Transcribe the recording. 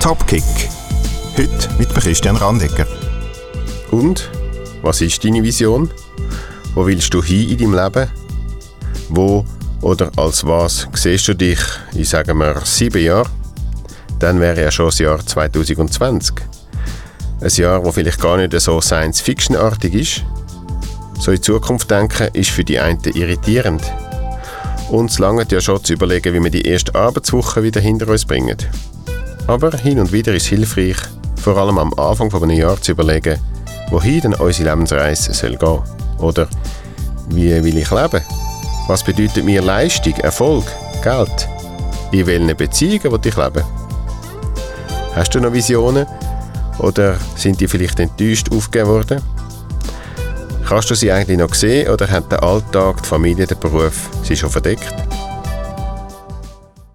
Topkick. Heute mit Christian Randegger. Und? Was ist deine Vision? Wo willst du hin in deinem Leben? Wo oder als was siehst du dich in, sagen wir, 7 Jahren? Dann wäre ja schon das Jahr 2020. Ein Jahr, das vielleicht gar nicht so Science-Fiction-artig ist. So in die Zukunft denken, ist für die einen irritierend. Und es langt ja schon zu überlegen, wie wir die erste Arbeitswoche wieder hinter uns bringen. Aber hin und wieder ist es hilfreich, vor allem am Anfang von einem Jahr zu überlegen, wohin denn unsere Lebensreise soll gehen. Oder wie will ich leben? Was bedeutet mir Leistung, Erfolg, Geld? In welchen Beziehungen will ich leben? Hast du noch Visionen? Oder sind die vielleicht enttäuscht aufgegeben worden? Kannst du sie eigentlich noch sehen oder hat der Alltag, die Familie, der Beruf sie schon verdeckt?